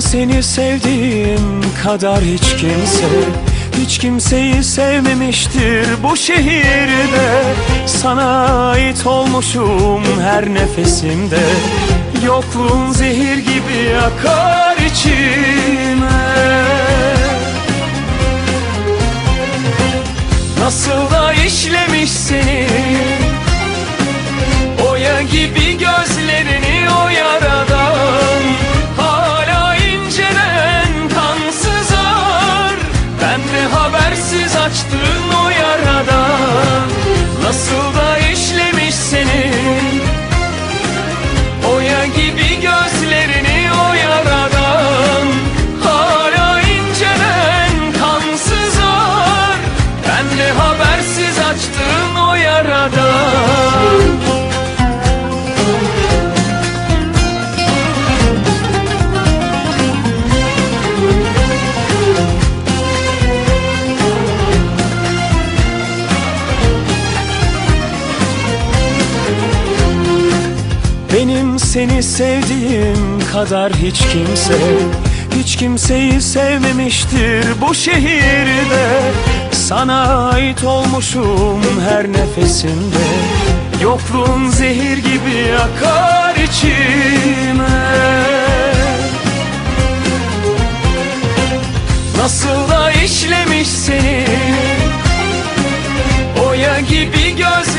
seni sevdiğim kadar hiç kimseyi sevmemiştir bu şehirde. Sana ait olmuşum her nefesimde, yokluğun zehir gibi akar içime. Nasıl da işlemiş seni, oya gibi gözlerini o yaradan, hala incelen kansız ağır, bende habersiz açtığın o yaradan. Nasıl da işlemiş seni, oya gibi gözlerini o yaradan, hala incelen kansız ağır, bende habersiz açtığın o yaradan. Benim seni sevdiğim kadar hiç kimseyi sevmemiştir bu şehirde. Sana ait olmuşum her nefesimde, yokluğun zehir gibi akar içime. Nasıl da işlemiş seni, oya gibi göz